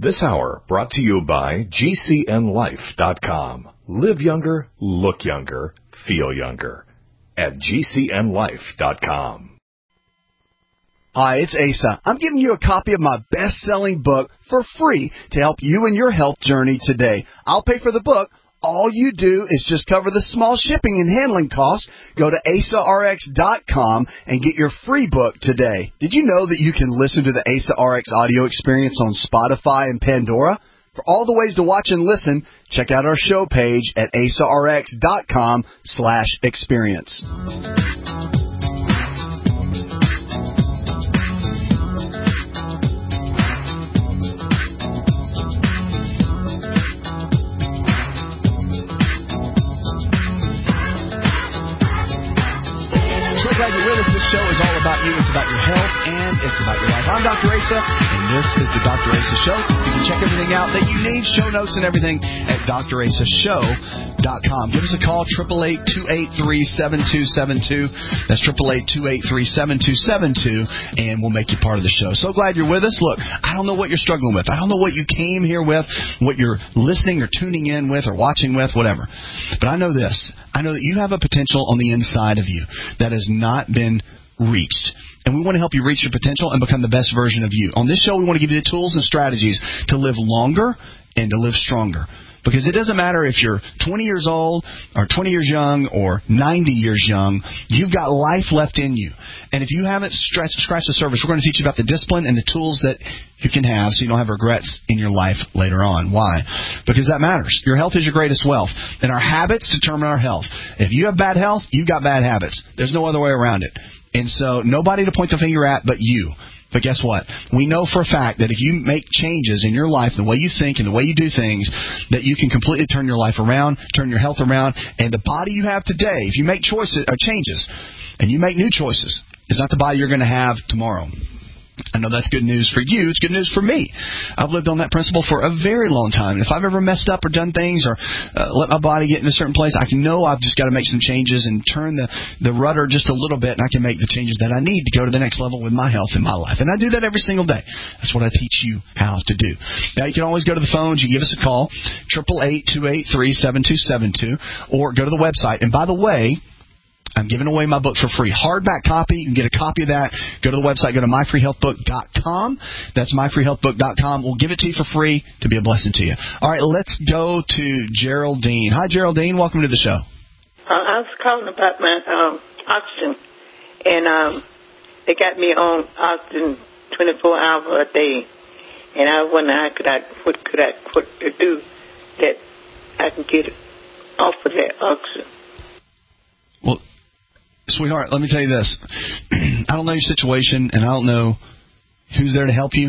This hour brought to you by GCNLife.com. Live younger, look younger, feel younger. At GCNLife.com. Hi, it's Asa. I'm giving you a copy of my best-selling book for free to help you in your health journey today. I'll pay for the book. All you do is just cover the small shipping and handling costs. Go to AsaRx.com and get your free book today. Did you know that you can listen to the Asa RX audio experience on Spotify and Pandora? For all the ways to watch and listen, check out our show page at AsaRx.com/experience. Glad you're with us. This show is all about you. It's about your health, and it's about your life. I'm Dr. Asa, and this is the Dr. Asa Show. You can check everything out that you need, show notes and everything, at drasashow.com. Give us a call, 888-283-7272. That's 888-283-7272, and we'll make you part of the show. So glad you're with us. Look, I don't know what you're struggling with. I don't know what you came here with, what you're listening or tuning in with or watching with, whatever. But I know this. I know that you have a potential on the inside of you that has not been reached. And we want to help you reach your potential and become the best version of you. On this show, we want to give you the tools and strategies to live longer and to live stronger. Because it doesn't matter if you're 20 years old or 20 years young or 90 years young, you've got life left in you. And if you haven't scratched the surface, we're going to teach you about the discipline and the tools that you can have so you don't have regrets in your life later on. Why? Because that matters. Your health is your greatest wealth. And our habits determine our health. If you have bad health, you've got bad habits. There's no other way around it. And so nobody to point the finger at but you. But guess what? We know for a fact that if you make changes in your life, the way you think and the way you do things, that you can completely turn your life around, turn your health around, and the body you have today, if you make choices or changes and you make new choices, it's not the body you're going to have tomorrow. I know that's good news for you. It's good news for me. I've lived on that principle for a very long time. If I've ever messed up or done things or let my body get in a certain place, I can know I've just got to make some changes and turn the rudder just a little bit, and I can make the changes that I need to go to the next level with my health in my life. And I do that every single day. That's what I teach you how to do. Now, you can always go to the phones. You give us a call, 888-283-7272, or go to the website. And by the way, I'm giving away my book for free. Hardback copy. You can get a copy of that. Go to the website. Go to myfreehealthbook.com. That's myfreehealthbook.com. We'll give it to you for free to be a blessing to you. All right, let's go to Geraldine. Hi, Geraldine. Welcome to the show. I was calling about my oxygen, and they got me on oxygen 24 hours a day. And I wonder what could I do that I can get off of that oxygen. Well, sweetheart, let me tell you this. I don't know your situation, and I don't know who's there to help you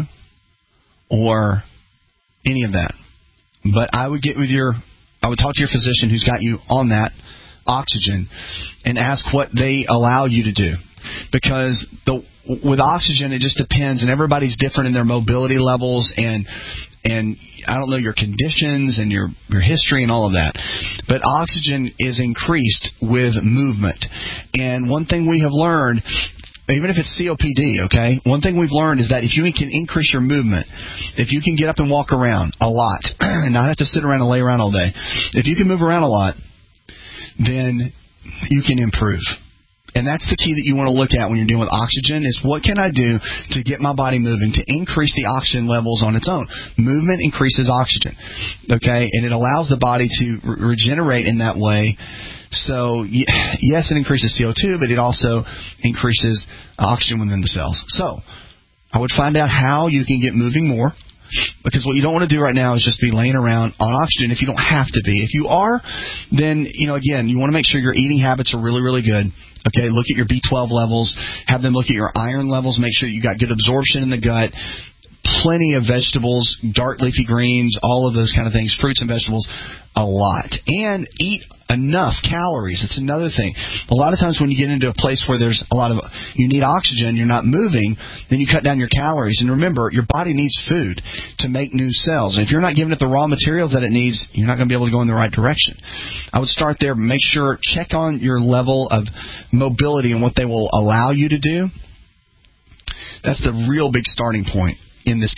or any of that. But I would talk to your physician who's got you on that oxygen and ask what they allow you to do. Because with oxygen, it just depends, and everybody's different in their mobility levels, and I don't know your conditions and your history and all of that. But oxygen is increased with movement. And one thing we have learned, even if it's COPD, okay, one thing we've learned is that if you can increase your movement, if you can get up and walk around a lot and not have to sit around and lay around all day, if you can move around a lot, then you can improve. And that's the key that you want to look at when you're dealing with oxygen is what can I do to get my body moving, to increase the oxygen levels on its own. Movement increases oxygen, okay, and it allows the body to regenerate in that way. So, yes, it increases CO2, but it also increases oxygen within the cells. So, I would find out how you can get moving more. Because what you don't want to do right now is just be laying around on oxygen if you don't have to be. If you are, then, again, you want to make sure your eating habits are really, really good. Okay, look at your B12 levels. Have them look at your iron levels. Make sure you got good absorption in the gut. Plenty of vegetables, dark leafy greens, all of those kind of things, fruits and vegetables, a lot. And eat enough calories. It's another thing. A lot of times when you get into a place where there's you need oxygen, you're not moving, then you cut down your calories. And remember, your body needs food to make new cells. And if you're not giving it the raw materials that it needs, you're not going to be able to go in the right direction. I would start there. Make sure, check on your level of mobility and what they will allow you to do. That's the real big starting point in this game.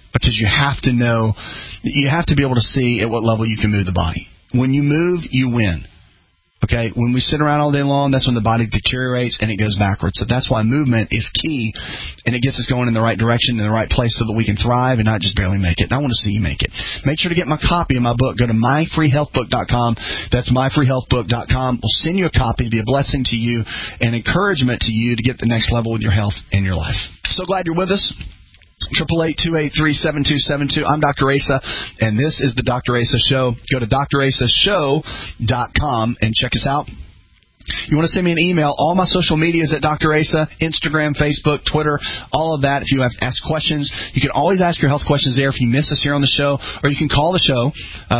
because you have to know, you have to be able to see at what level you can move the body. When you move, you win. Okay, when we sit around all day long, that's when the body deteriorates and it goes backwards. So that's why movement is key, and it gets us going in the right direction, in the right place, so that we can thrive and not just barely make it. And I want to see you make it. Make sure to get my copy of my book. Go to myfreehealthbook.com. That's myfreehealthbook.com. We'll send you a copy to be a blessing to you and encouragement to you to get the next level with your health and your life. So glad you're with us. 888-283-7272. I'm Dr. Asa, and this is the Dr. Asa Show. Go to drasashow.com and check us out. You want to send me an email, all my social media is at Dr. Asa, Instagram, Facebook, Twitter, all of that. If you have to ask questions, you can always ask your health questions there if you miss us here on the show, or you can call the show,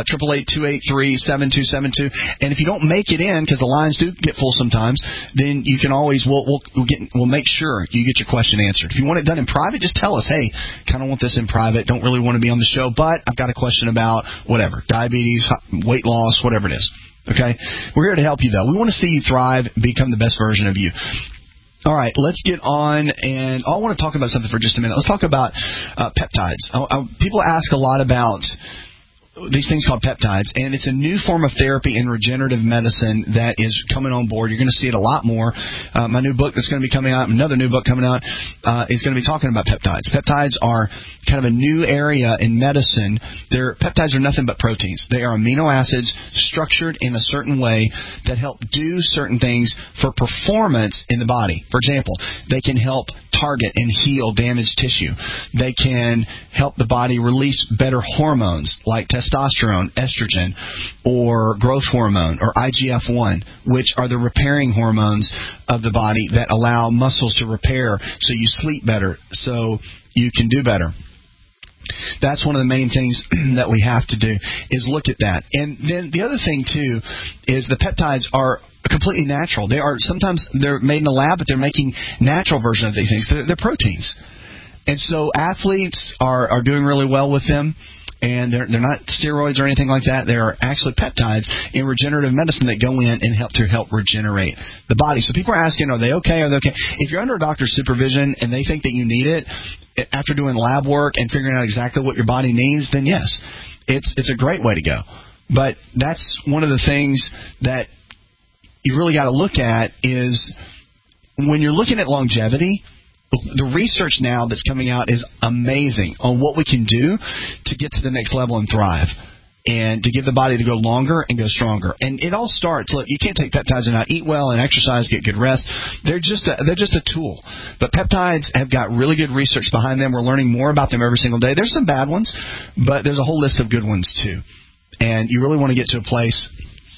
888-283-7272. And if you don't make it in, because the lines do get full sometimes, then you can always, we'll make sure you get your question answered. If you want it done in private, just tell us, hey, kind of want this in private, don't really want to be on the show, but I've got a question about whatever, diabetes, weight loss, whatever it is. Okay? We're here to help you, though. We want to see you thrive, become the best version of you. All right, let's get on, and I want to talk about something for just a minute. Let's talk about peptides. People ask a lot about these things called peptides, and it's a new form of therapy in regenerative medicine that is coming on board. You're going to see it a lot more. My new book that's going to be coming out, another new book coming out, is going to be talking about peptides. Peptides are kind of a new area in medicine. Peptides are nothing but proteins. They are amino acids structured in a certain way that help do certain things for performance in the body. For example, they can help target and heal damaged tissue. They can help the body release better hormones like testosterone, estrogen, or growth hormone, or IGF-1, which are the repairing hormones of the body that allow muscles to repair so you sleep better, so you can do better. That's one of the main things that we have to do is look at that. And then the other thing, too, is the peptides are completely natural. Sometimes they're made in a lab, but they're making natural version of these things. They're proteins. And so athletes are doing really well with them. And they're not steroids or anything like that. They are actually peptides in regenerative medicine that go in and help regenerate the body. So people are asking, are they okay? Are they okay? If you're under a doctor's supervision and they think that you need it, after doing lab work and figuring out exactly what your body needs, then yes, it's a great way to go. But that's one of the things that you really got to look at is when you're looking at longevity. The research now that's coming out is amazing on what we can do to get to the next level and thrive, and to give the body to go longer and go stronger. And it all starts, look, you can't take peptides and not eat well and exercise, get good rest. They're just a tool. But peptides have got really good research behind them. We're learning more about them every single day. There's some bad ones, but there's a whole list of good ones too. And you really want to get to a place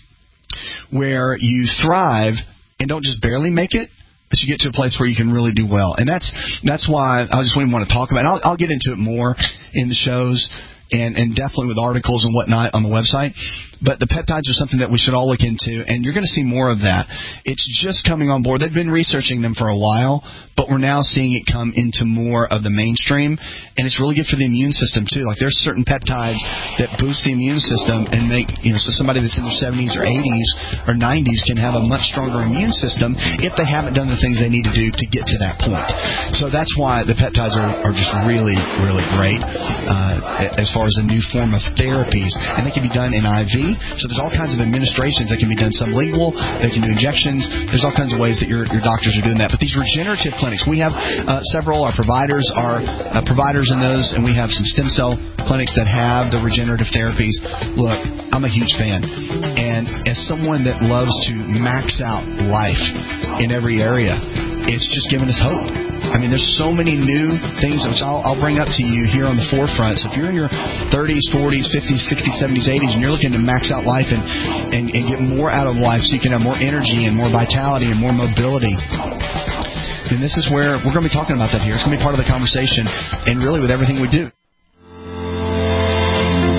where you thrive and don't just barely make it, but you get to a place where you can really do well. And that's why I just want to talk about it. I'll get into it more in the shows and definitely with articles and whatnot on the website. But the peptides are something that we should all look into, and you're going to see more of that. It's just coming on board. They've been researching them for a while, but we're now seeing it come into more of the mainstream, and it's really good for the immune system, too. Like, there's certain peptides that boost the immune system and make, so somebody that's in their 70s or 80s or 90s can have a much stronger immune system if they haven't done the things they need to do to get to that point. So that's why the peptides are just really, really great as far as a new form of therapies, and they can be done in IV. So there's all kinds of administrations that can be done sublingual. They can do injections. There's all kinds of ways that your doctors are doing that. But these regenerative clinics, we have several. Our providers are providers in those, and we have some stem cell clinics that have the regenerative therapies. Look, I'm a huge fan. And as someone that loves to max out life in every area, it's just given us hope. I mean, there's so many new things which I'll bring up to you here on the forefront. So if you're in your 30s, 40s, 50s, 60s, 70s, 80s, and you're looking to max out life and get more out of life so you can have more energy and more vitality and more mobility, then this is where we're going to be talking about that here. It's going to be part of the conversation and really with everything we do.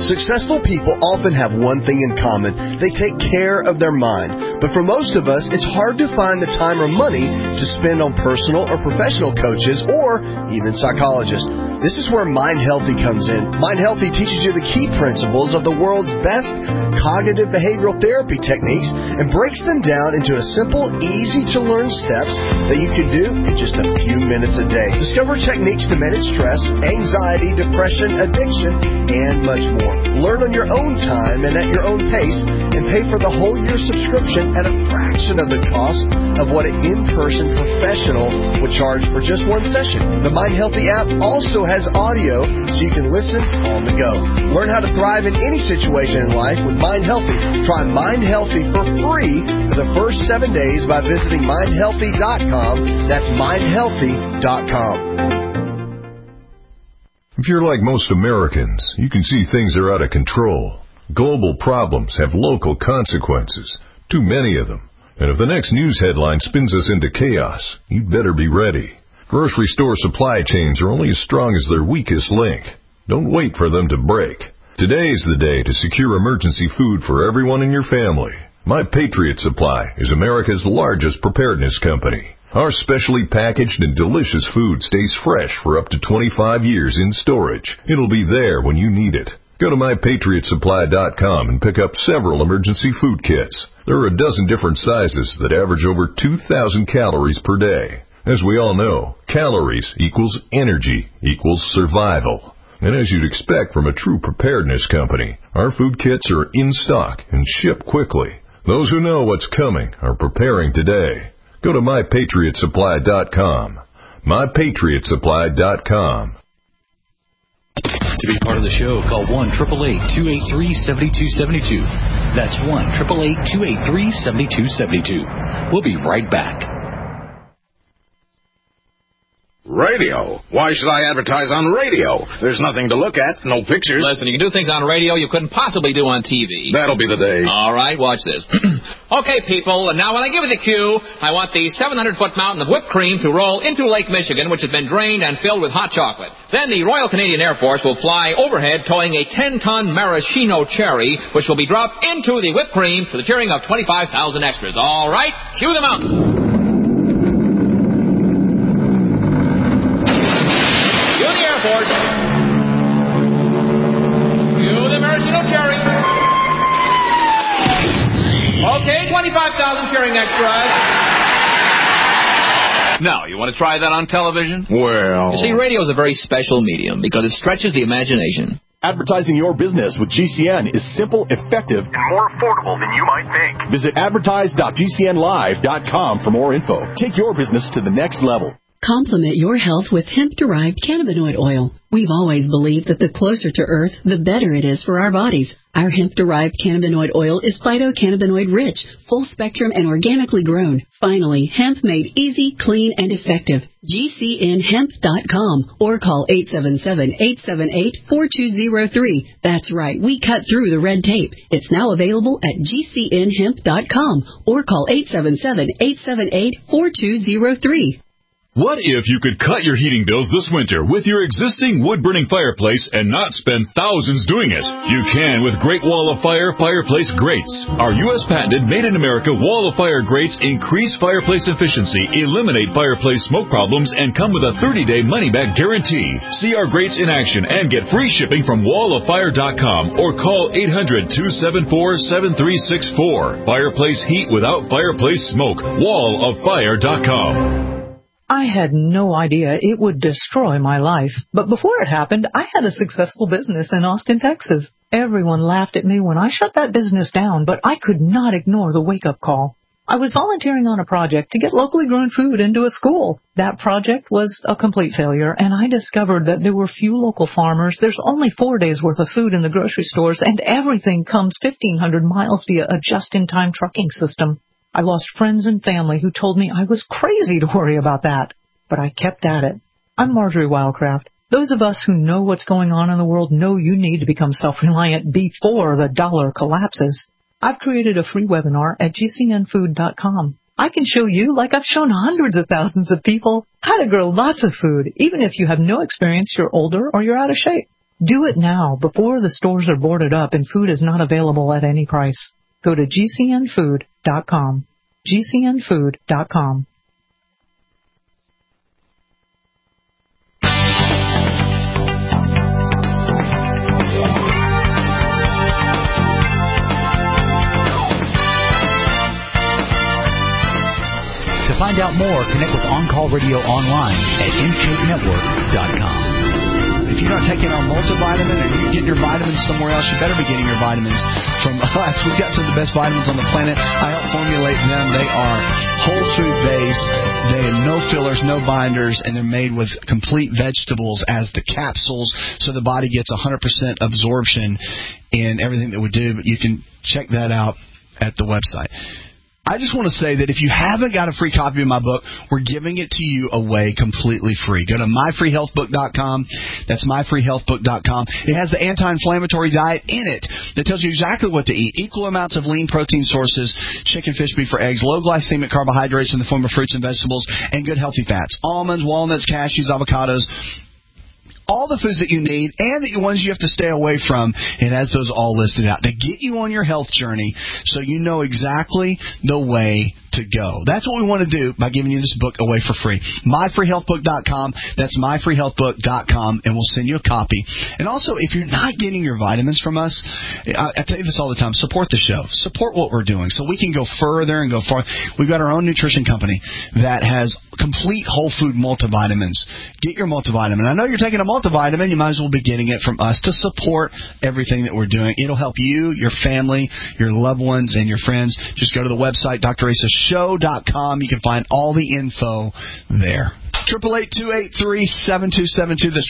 Successful people often have one thing in common. They take care of their mind. But for most of us, it's hard to find the time or money to spend on personal or professional coaches or even psychologists. This is where Mind Healthy comes in. Mind Healthy teaches you the key principles of the world's best cognitive behavioral therapy techniques and breaks them down into a simple, easy-to-learn steps that you can do in just a few minutes a day. Discover techniques to manage stress, anxiety, depression, addiction, and much more. Learn on your own time and at your own pace, and pay for the whole year subscription at a fraction of the cost of what an in-person professional would charge for just one session. The Mind Healthy app also has audio so you can listen on the go. Learn how to thrive in any situation in life with Mind Healthy. Try Mind Healthy for free for the first 7 days by visiting mindhealthy.com. That's mindhealthy.com. If you're like most Americans, you can see things are out of control. Global problems have local consequences, too many of them. And if the next news headline spins us into chaos, you'd better be ready. Grocery store supply chains are only as strong as their weakest link. Don't wait for them to break. Today is the day to secure emergency food for everyone in your family. My Patriot Supply is America's largest preparedness company. Our specially packaged and delicious food stays fresh for up to 25 years in storage. It'll be there when you need it. Go to MyPatriotSupply.com and pick up several emergency food kits. There are a dozen different sizes that average over 2,000 calories per day. As we all know, calories equals energy equals survival. And as you'd expect from a true preparedness company, our food kits are in stock and ship quickly. Those who know what's coming are preparing today. Go to MyPatriotSupply.com. MyPatriotSupply.com. To be part of the show, call 1-888-283-7272. That's 1-888-283-7272. We'll be right back. Radio? Why should I advertise on radio? There's nothing to look at, no pictures. Listen, you can do things on radio you couldn't possibly do on TV. That'll be the day. All right, watch this. Okay, people, now when I give you the cue, I want the 700-foot mountain of whipped cream to roll into Lake Michigan, which has been drained and filled with hot chocolate. Then the Royal Canadian Air Force will fly overhead towing a 10-ton maraschino cherry, which will be dropped into the whipped cream to the cheering of 25,000 extras. All right, cue the mountain. Okay, 25,000 cheering extras. Now, you want to try that on television? Well... You see, radio is a very special medium because it stretches the imagination. Advertising your business with GCN is simple, effective, and more affordable than you might think. Visit advertise.gcnlive.com for more info. Take your business to the next level. Complement your health with hemp-derived cannabinoid oil. We've always believed that the closer to Earth, the better it is for our bodies. Our hemp-derived cannabinoid oil is phytocannabinoid rich, full-spectrum, and organically grown. Finally, hemp made easy, clean, and effective. GCNhemp.com or call 877-878-4203. That's right, we cut through the red tape. It's now available at GCNhemp.com or call 877-878-4203. What if you could cut your heating bills this winter with your existing wood-burning fireplace and not spend thousands doing it? You can with Great Wall of Fire fireplace grates. Our U.S. patented made-in-America Wall of Fire grates increase fireplace efficiency, eliminate fireplace smoke problems, and come with a 30-day money-back guarantee. See our grates in action and get free shipping from walloffire.com or call 800-274-7364. Fireplace heat without fireplace smoke. walloffire.com. I had no idea it would destroy my life. But before it happened, I had a successful business in Austin, Texas. Everyone laughed at me when I shut that business down, but I could not ignore the wake-up call. I was volunteering on a project to get locally grown food into a school. That project was a complete failure, and I discovered that there were few local farmers. There's only 4 days' worth of food in the grocery stores, and everything comes 1,500 miles via a just-in-time trucking system. I lost friends and family who told me I was crazy to worry about that, but I kept at it. I'm Marjorie Wildcraft. Those of us who know what's going on in the world know you need to become self-reliant before the dollar collapses. I've created a free webinar at gcnfood.com. I can show you, like I've shown hundreds of thousands of people, how to grow lots of food, even if you have no experience, you're older, or you're out of shape. Do it now before the stores are boarded up and food is not available at any price. Go to GCNfood.com. GCNfood.com. To find out more, connect with On Call Radio online at InShapeNetwork.com. If you're not taking our multivitamin or you're getting your vitamins somewhere else, you better be getting your vitamins from us. We've got some of the best vitamins on the planet. I help formulate them. They are whole food based. They have no fillers, no binders, and they're made with complete vegetables as the capsules, so the body gets 100% absorption in everything that we do. But you can check that out at the website. I just want to say that if you haven't got a free copy of my book, we're giving it to you away completely free. Go to myfreehealthbook.com. That's myfreehealthbook.com. It has the anti-inflammatory diet in it that tells you exactly what to eat. Equal amounts of lean protein sources, chicken, fish, beef, or eggs, low glycemic carbohydrates in the form of fruits and vegetables, and good healthy fats. Almonds, walnuts, cashews, avocados. All the foods that you need and the ones you have to stay away from, it has those all listed out to get you on your health journey so you know exactly the way to go. That's what we want to do by giving you this book away for free. MyFreeHealthBook.com. That's MyFreeHealthBook.com, and we'll send you a copy. And also, if you're not getting your vitamins from us, I tell you this all the time, support the show. Support what we're doing so we can go further and go far. We've got our own nutrition company that has complete whole food multivitamins. Get your multivitamin. I know you're taking a multivitamin, you might as well be getting it from us to support everything that we're doing. It'll help you, your family, your loved ones, and your friends. Just go to the website, drasashow.com. You can find all the info there. 888-283-7272. That's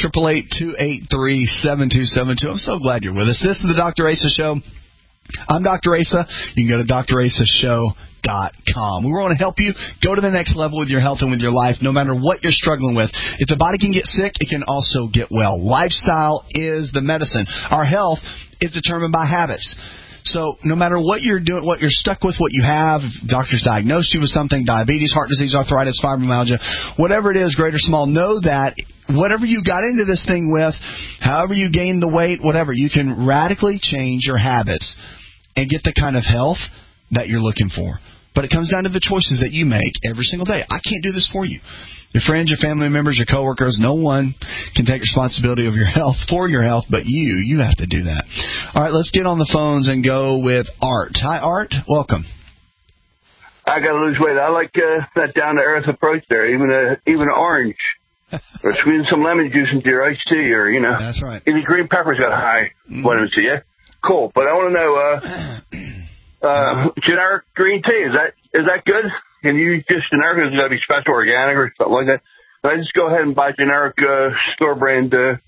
888-283-7272. I'm so glad you're with us. This is the Dr. Asa Show. I'm Dr. Asa. You can go to drasashow.com. We want to help you go to the next level with your health and with your life, no matter what you're struggling with. If the body can get sick, it can also get well. Lifestyle is the medicine. Our health is determined by habits. So no matter what you're doing, what you're stuck with, what you have, if doctors diagnosed you with something, diabetes, heart disease, arthritis, fibromyalgia, whatever it is, great or small, know that whatever you got into this thing with, however you gained the weight, whatever, you can radically change your habits and get the kind of health that you're looking for. But it comes down to the choices that you make every single day. I can't do this for you. Your friends, your family members, your coworkers, no one can take responsibility of your health, for your health, but you. You have to do that. All right, let's get on the phones and go with Art. Hi, Art. Welcome. I got to lose weight. I like that down-to-earth approach there, even an orange. Or squeeze some lemon juice into your iced tea, or, you know. That's right. Any green pepper's got high vitamin C, yeah? Cool. But I want to know, generic green tea, is that good? Can you just generic, or is it got to be special organic or something like that? Can I just go ahead and buy generic store brand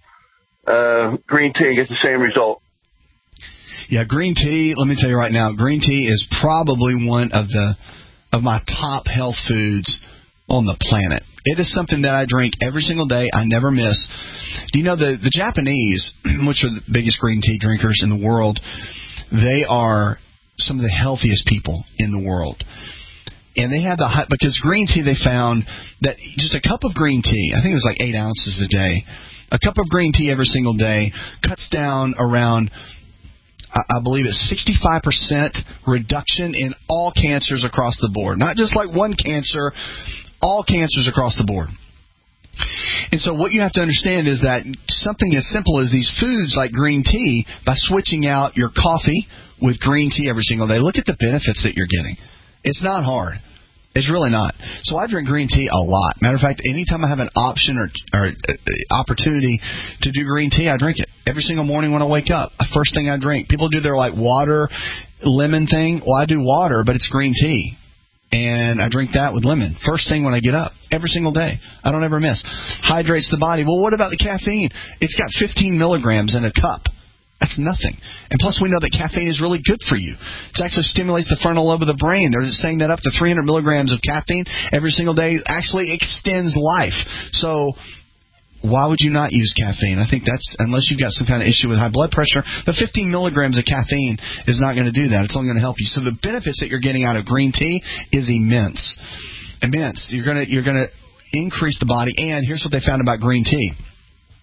green tea and get the same result? Yeah, green tea, let me tell you right now, green tea is probably one of my top health foods on the planet. It is something that I drink every single day. I never miss. Do you know the Japanese, which are the biggest green tea drinkers in the world, they are some of the healthiest people in the world. And they have because green tea, they found that just a cup of green tea, I think it was like 8 ounces a day, a cup of green tea every single day cuts down around, I believe it's 65% reduction in all cancers across the board. Not just like one cancer, all cancers across the board. And so what you have to understand is that something as simple as these foods like green tea, by switching out your coffee with green tea every single day, look at the benefits that you're getting. It's not hard. It's really not. So I drink green tea a lot. Matter of fact, anytime I have an option or opportunity to do green tea, I drink it. Every single morning when I wake up, first thing I drink. People do their like water, lemon thing. Well, I do water, but it's green tea. And I drink that with lemon. First thing when I get up. Every single day. I don't ever miss. Hydrates the body. Well, what about the caffeine? It's got 15 milligrams in a cup. That's nothing. And plus, we know that caffeine is really good for you. It actually stimulates the frontal lobe of the brain. They're saying that up to 300 milligrams of caffeine every single day actually extends life. So why would you not use caffeine? I think that's, unless you've got some kind of issue with high blood pressure, but 15 milligrams of caffeine is not going to do that. It's only going to help you. So the benefits that you're getting out of green tea is immense. Immense. You're going to increase the body. And here's what they found about green tea.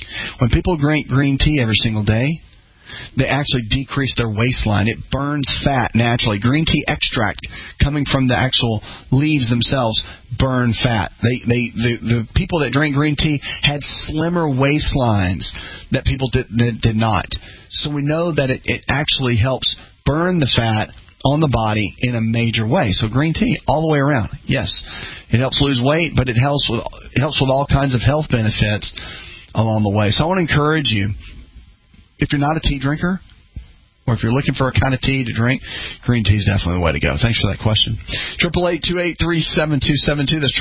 When people drink green tea every single day, they actually decrease their waistline. It burns fat naturally. Green tea extract coming from the actual leaves themselves burn fat. The people that drink green tea had slimmer waistlines that people did not. So we know that it actually helps burn the fat on the body in a major way. So green tea all the way around. Yes, it helps lose weight, but it helps with all kinds of health benefits along the way. So I want to encourage you, if you're not a tea drinker, or if you're looking for a kind of tea to drink, green tea is definitely the way to go. Thanks for that question. 888-283-7272. That's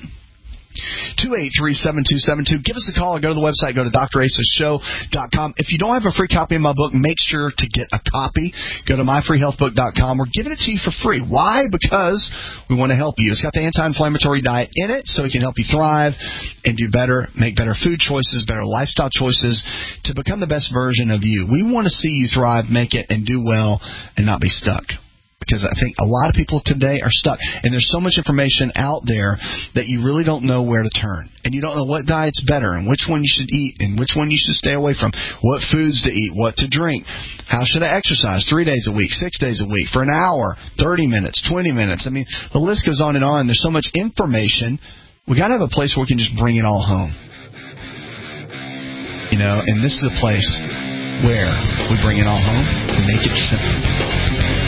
888-283-7272. Give us a call or go to the website. Go to drasashow.com. If you don't have a free copy of my book, make sure to get a copy. Go to myfreehealthbook.com. We're giving it to you for free. Why? Because we want to help you. It's got the anti-inflammatory diet in it, so it can help you thrive and do better, make better food choices, better lifestyle choices to become the best version of you. We want to see you thrive, make it, and do well and not be stuck. Because I think a lot of people today are stuck. And there's so much information out there that you really don't know where to turn. And you don't know what diet's better and which one you should eat and which one you should stay away from, what foods to eat, what to drink. How should I exercise 3 days a week, 6 days a week, for an hour, 30 minutes, 20 minutes. I mean, the list goes on and on. There's so much information. We got to have a place where we can just bring it all home. You know, and this is a place where we bring it all home and make it simple.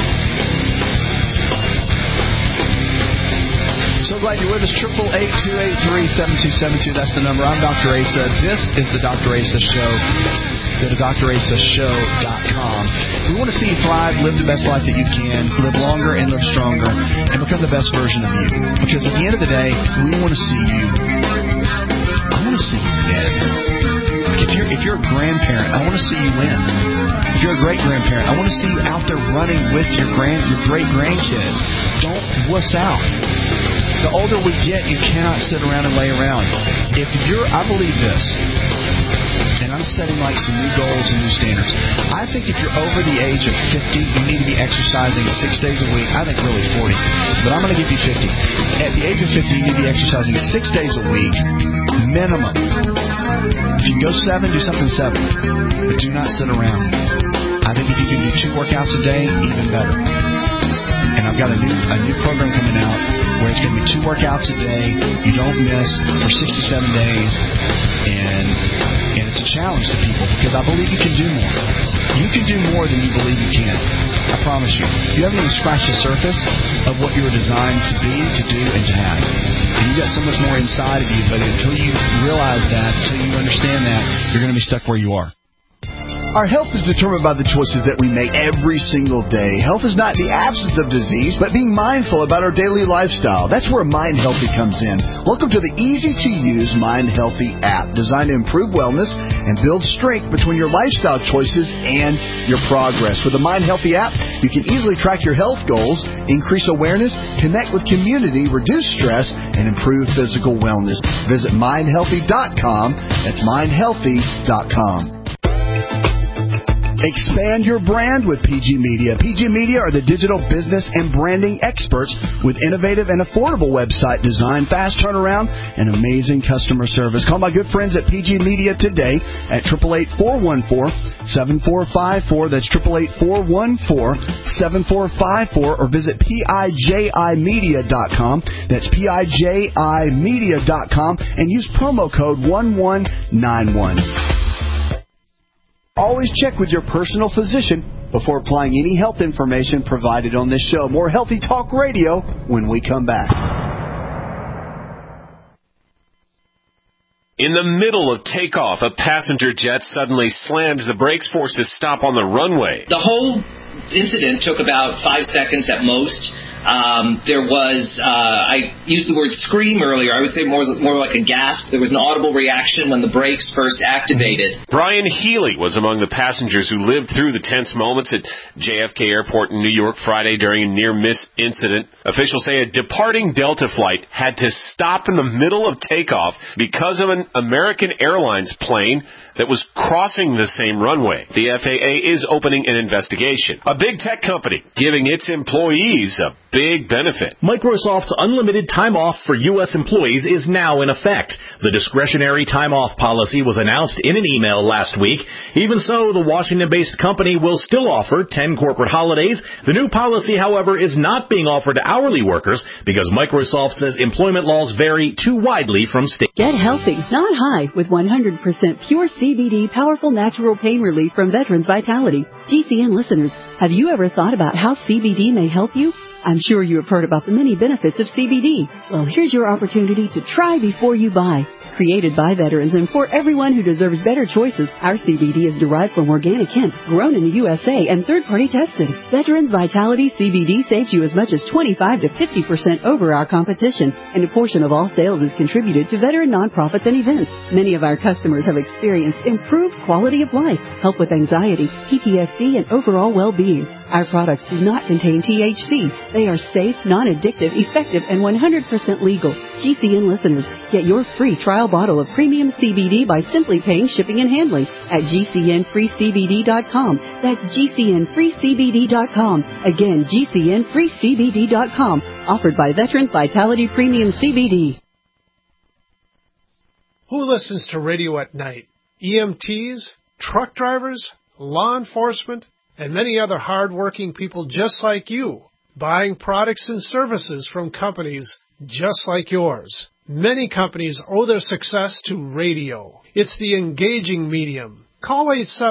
So glad you're with us. 888-283-7272. That's the number. I'm Dr. Asa. This is the Dr. Asa Show. Go to drasashow.com. We want to see you thrive, live the best life that you can, live longer and live stronger, and become the best version of you. Because at the end of the day, we want to see you. I want to see you win. If you're a grandparent, I want to see you win. If you're a great-grandparent, I want to see you out there running with your great-grandkids. Don't wuss out. The older we get, you cannot sit around and lay around. I believe this, and I'm setting like some new goals and new standards. I think if you're over the age of 50, you need to be exercising 6 days a week. I think really 40, but I'm going to give you 50. At the age of 50, you need to be exercising 6 days a week, minimum. If you can go 7, do something 7, but do not sit around. I think if you can do 2 workouts a day, even better. And I've got a new program coming out where it's going to be 2 workouts a day, you don't miss, for 67 days, and it's a challenge to people because I believe you can do more. You can do more than you believe you can. I promise you. You haven't even scratched the surface of what you were designed to be, to do, and to have. And you got so much more inside of you, but until you realize that, until you understand that, you're going to be stuck where you are. Our health is determined by the choices that we make every single day. Health is not the absence of disease, but being mindful about our daily lifestyle. That's where Mind Healthy comes in. Welcome to the easy-to-use Mind Healthy app, designed to improve wellness and build strength between your lifestyle choices and your progress. With the Mind Healthy app, you can easily track your health goals, increase awareness, connect with community, reduce stress, and improve physical wellness. Visit mindhealthy.com. That's mindhealthy.com. Expand your brand with PG Media. PG Media are the digital business and branding experts with innovative and affordable website design, fast turnaround, and amazing customer service. Call my good friends at PG Media today at 888-414-7454. That's 888-414-7454. Or visit PIJImedia.com. That's PIJImedia.com and use promo code 1191. Always check with your personal physician before applying any health information provided on this show. More Healthy Talk Radio when we come back. In the middle of takeoff, a passenger jet suddenly slams the brakes, forced to stop on the runway. The whole incident took about 5 seconds at most. There was, I used the word scream earlier. I would say more like a gasp. There was an audible reaction when the brakes first activated. Brian Healy was among the passengers who lived through the tense moments at JFK Airport in New York Friday during a near-miss incident. Officials say a departing Delta flight had to stop in the middle of takeoff because of an American Airlines plane that was crossing the same runway. The FAA is opening an investigation. A big tech company giving its employees a big benefit. Microsoft's unlimited time off for U.S. employees is now in effect. The discretionary time off policy was announced in an email last week. Even so, the Washington-based company will still offer 10 corporate holidays. The new policy, however, is not being offered to hourly workers because Microsoft says employment laws vary too widely from state. Get healthy, not high, with 100% pure CBD powerful natural pain relief from Veterans Vitality. GCN listeners, have you ever thought about how CBD may help you? I'm sure you have heard about the many benefits of CBD. Well, here's your opportunity to try before you buy. Created by veterans and for everyone who deserves better choices, our CBD is derived from organic hemp, grown in the USA, and third-party tested. Veterans Vitality CBD saves you as much as 25 to 50% over our competition, and a portion of all sales is contributed to veteran nonprofits and events. Many of our customers have experienced improved quality of life, help with anxiety, PTSD, and overall well-being. Our products do not contain THC. They are safe, non-addictive, effective, and 100% legal. GCN listeners, get your free trial bottle of premium CBD by simply paying shipping and handling at GCNFreeCBD.com. That's GCNFreeCBD.com. Again, GCNFreeCBD.com. Offered by Veterans Vitality Premium CBD. Who listens to radio at night? EMTs, truck drivers, law enforcement, and many other hard-working people just like you, buying products and services from companies just like yours. Many companies owe their success to radio. It's the engaging medium. Call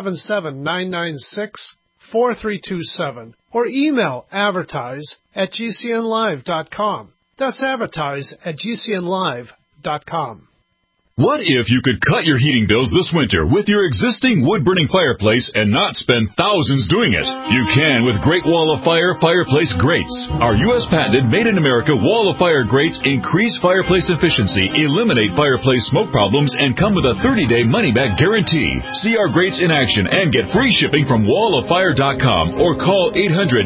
877-996-4327 or email advertise@gcnlive.com. That's advertise@gcnlive.com. What if you could cut your heating bills this winter with your existing wood-burning fireplace and not spend thousands doing it? You can with Great Wall of Fire fireplace grates. Our U.S. patented made-in-America Wall of Fire grates increase fireplace efficiency, eliminate fireplace smoke problems, and come with a 30-day money-back guarantee. See our grates in action and get free shipping from walloffire.com or call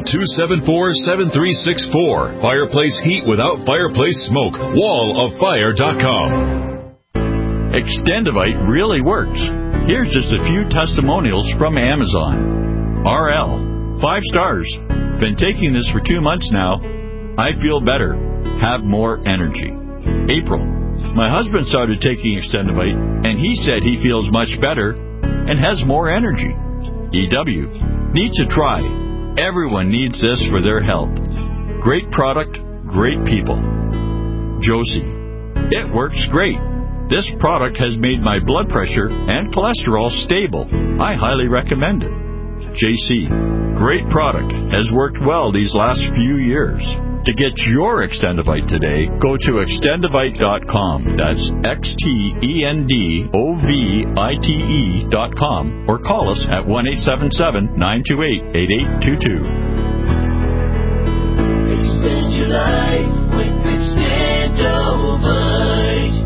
800-274-7364. Fireplace heat without fireplace smoke. walloffire.com. Extendivite really works. Here's just a few testimonials from Amazon. RL, 5 stars. Been taking this for 2 months now. I feel better. Have more energy. April, my husband started taking Extendivite, and he said he feels much better and has more energy. EW, need to try. Everyone needs this for their health. Great product, great people. Josie, it works great. This product has made my blood pressure and cholesterol stable. I highly recommend it. JC, great product. Has worked well these last few years. To get your Extendivite today, go to extendivite.com. That's XTENDOVITE.com or call us at 1-877-928-8822. Extend your life with Extendovite.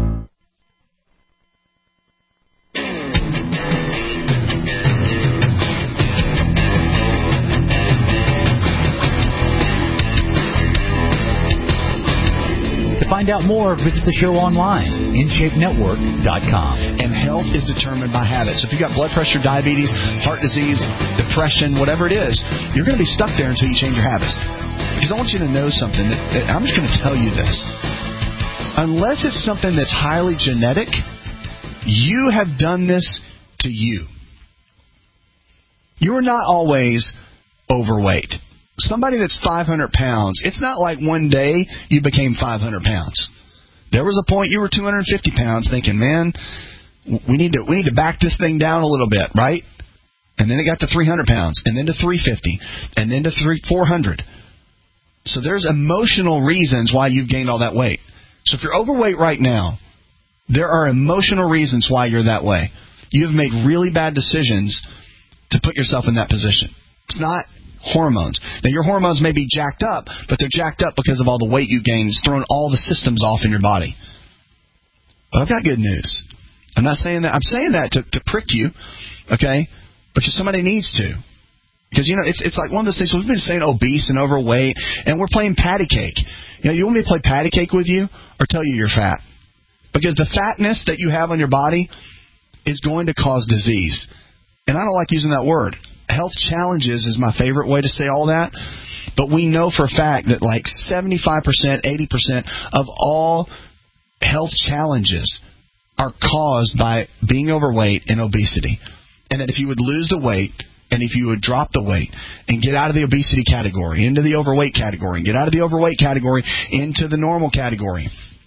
To find out more, visit the show online, InShapeNetwork.com. And health is determined by habits. If you've got blood pressure, diabetes, heart disease, depression, whatever it is, you're going to be stuck there until you change your habits. Because I want you to know something. That I'm just going to tell you this. Unless it's something that's highly genetic, you have done this to you. You are not always overweight. Somebody that's 500 pounds, it's not like one day you became 500 pounds. There was a point you were 250 pounds thinking, man, we need to back this thing down a little bit, right? And then it got to 300 pounds, and then to 350, and then to 400. So there's emotional reasons why you've gained all that weight. So if you're overweight right now, there are emotional reasons why you're that way. You have made really bad decisions to put yourself in that position. It's not hormones. Now, your hormones may be jacked up, but they're jacked up because of all the weight you gained. It's thrown all the systems off in your body. But I've got good news. I'm not saying that. I'm saying that to prick you, okay? Because somebody needs to. Because, you know, it's like one of those things, we've been saying obese and overweight, and we're playing patty cake. You know, you want me to play patty cake with you or tell you you're fat? Because the fatness that you have on your body, is going to cause disease. And I don't like using that word. Health challenges is my favorite way to say all that. But we know for a fact that like 75%, 80% of all health challenges are caused by being overweight and obesity. And that if you would lose the weight, and if you would drop the weight and get out of the obesity category, into the overweight category, and get out of the overweight category into the normal category,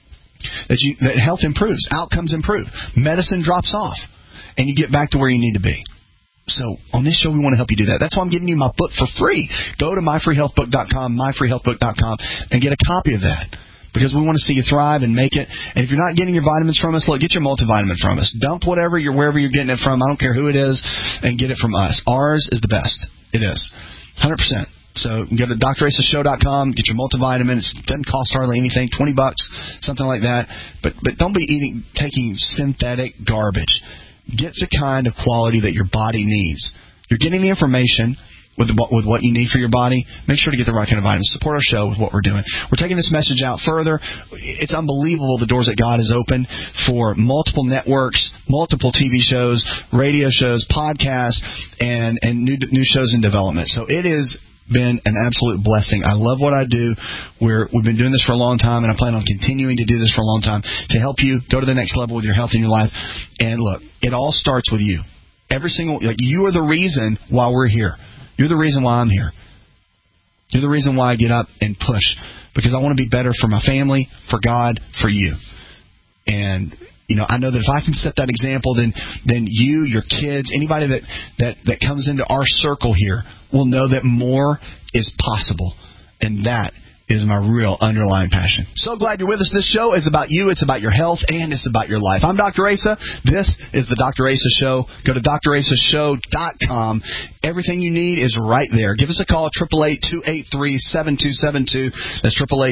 that health improves, outcomes improve, medicine drops off, and you get back to where you need to be. So on this show, we want to help you do that. That's why I'm giving you my book for free. Go to myfreehealthbook.com, myfreehealthbook.com, and get a copy of that. Because we want to see you thrive and make it. And if you're not getting your vitamins from us, look, get your multivitamin from us. Dump wherever you're getting it from. I don't care who it is, and get it from us. Ours is the best. It is. 100%. So go to draceashow.com, get your multivitamin. It doesn't cost hardly anything, $20, something like that. But don't be taking synthetic garbage. Get the kind of quality that your body needs. You're getting the information with what you need for your body. Make sure to get the right kind of vitamins. Support our show with what we're doing. We're taking this message out further. It's unbelievable the doors that God has opened for multiple networks, multiple TV shows, radio shows, podcasts, and new shows in development. So it has been an absolute blessing. I love what I do. We've been doing this for a long time, and I plan on continuing to do this for a long time to help you go to the next level with your health in your life. And look, it all starts with you. You are the reason why we're here. You're the reason why I'm here. You're the reason why I get up and push. Because I want to be better for my family, for God, for you. And, I know that if I can set that example, then you, your kids, anybody that comes into our circle here will know that more is possible. And that is my real underlying passion. So glad you're with us. This show is about you, it's about your health, and it's about your life. I'm Dr. Asa. This is the Dr. Asa Show. Go to drasashow.com. Everything you need is right there. Give us a call, 888-283-7272. That's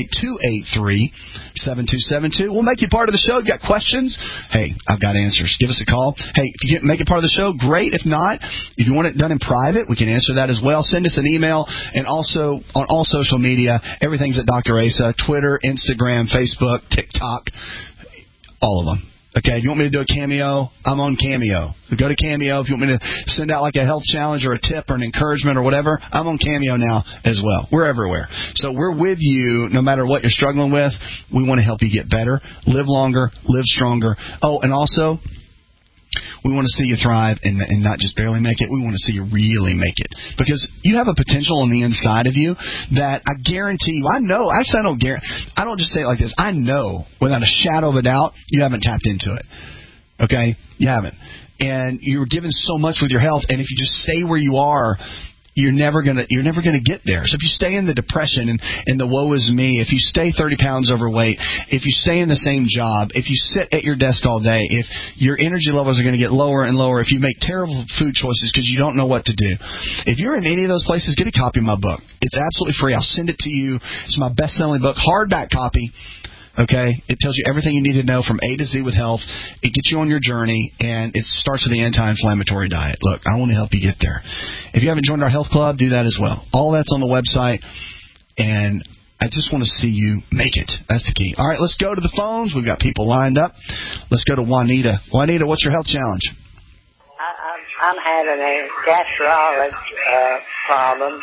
888-283-7272. We'll make you part of the show. You got questions? Hey, I've got answers. Give us a call. Hey, if you can make it part of the show, great. If not, if you want it done in private, we can answer that as well. Send us an email, and also on all social media, everything's at Dr. Asa, Twitter, Instagram, Facebook, TikTok, all of them. Okay, if you want me to do a Cameo, I'm on Cameo. So go to Cameo. If you want me to send out like a health challenge or a tip or an encouragement or whatever, I'm on Cameo now as well. We're everywhere. So we're with you no matter what you're struggling with. We want to help you get better, live longer, live stronger. Oh, and also, we want to see you thrive and not just barely make it. We want to see you really make it. Because you have a potential on the inside of you that I guarantee you, I know, actually I don't just say it like this. I know without a shadow of a doubt you haven't tapped into it. Okay? You haven't. And you're given so much with your health, and if you just stay where you are, you're never gonna get there. So if you stay in the depression and the woe is me, if you stay 30 pounds overweight, if you stay in the same job, if you sit at your desk all day, if your energy levels are going to get lower and lower, if you make terrible food choices because you don't know what to do, if you're in any of those places, get a copy of my book. It's absolutely free. I'll send it to you. It's my best-selling book, hardback copy. Okay, it tells you everything you need to know from A to Z with health. It gets you on your journey, and it starts with the anti-inflammatory diet. Look, I want to help you get there. If you haven't joined our health club, do that as well. All that's on the website, and I just want to see you make it. That's the key. All right, let's go to the phones. We've got people lined up. Let's go to Juanita. Juanita, what's your health challenge? I'm having a gastritis problem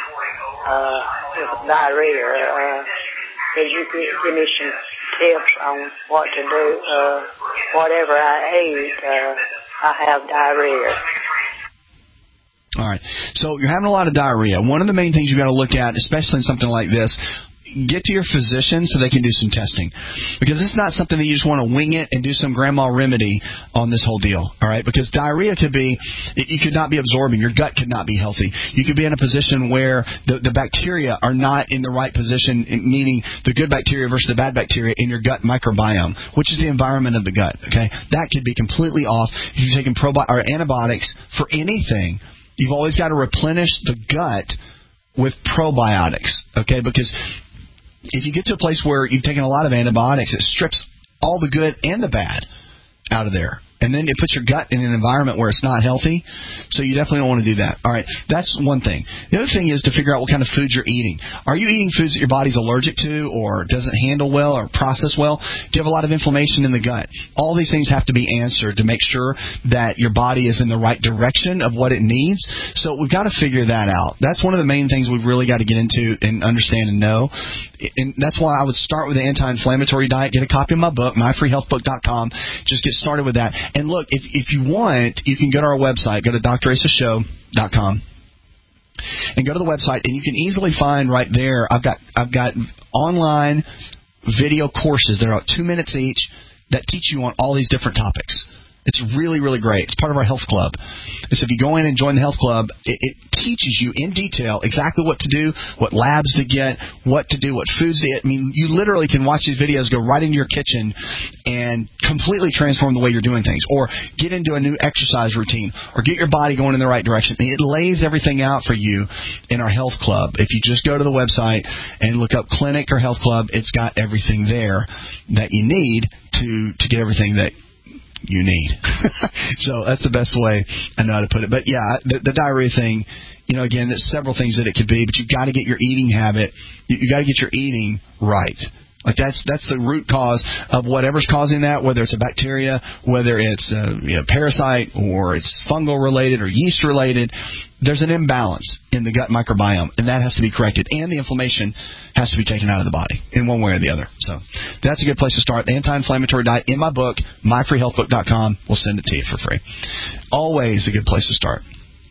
with diarrhea. Could you give me some tips on what to do? Whatever I eat, I have diarrhea. All right. So you're having a lot of diarrhea. One of the main things you've got to look at, especially in something like this, get to your physician so they can do some testing. Because it's not something that you just want to wing it and do some grandma remedy on this whole deal. All right? Because diarrhea could be, you could not be absorbing. Your gut could not be healthy. You could be in a position where the bacteria are not in the right position, meaning the good bacteria versus the bad bacteria in your gut microbiome, which is the environment of the gut. Okay? That could be completely off. If you're taking antibiotics for anything, you've always got to replenish the gut with probiotics. Okay? Because if you get to a place where you've taken a lot of antibiotics, it strips all the good and the bad out of there. And then it puts your gut in an environment where it's not healthy. So you definitely don't want to do that. All right, that's one thing. The other thing is to figure out what kind of foods you're eating. Are you eating foods that your body's allergic to or doesn't handle well or process well? Do you have a lot of inflammation in the gut? All these things have to be answered to make sure that your body is in the right direction of what it needs. So we've got to figure that out. That's one of the main things we've really got to get into and understand and know. And that's why I would start with the anti-inflammatory diet. Get a copy of my book, myfreehealthbook.com. Just get started with that. And look, if you want, you can go to our website. Go to drasashow.com. And go to the website, and you can easily find right there, I've got online video courses that are about 2 minutes each that teach you on all these different topics. It's really, really great. It's part of our health club. And so if you go in and join the health club, it teaches you in detail exactly what to do, what labs to get, what to do, what foods to eat. I mean, you literally can watch these videos, go right into your kitchen, and completely transform the way you're doing things. Or get into a new exercise routine, or get your body going in the right direction. It lays everything out for you in our health club. If you just go to the website and look up clinic or health club, it's got everything there that you need to get everything that you need. So that's the best way I know how to put it. But yeah, the diarrhea thing, again, there's several things that it could be, but you've got to get your eating habit, you got to get your eating right. Like that's the root cause of whatever's causing that, whether it's a bacteria, whether it's a parasite, or it's fungal related or yeast related. There's an imbalance in the gut microbiome, and that has to be corrected, and the inflammation has to be taken out of the body in one way or the other. So that's a good place to start. The anti-inflammatory diet in my book, myfreehealthbook.com. We'll send it to you for free. Always a good place to start.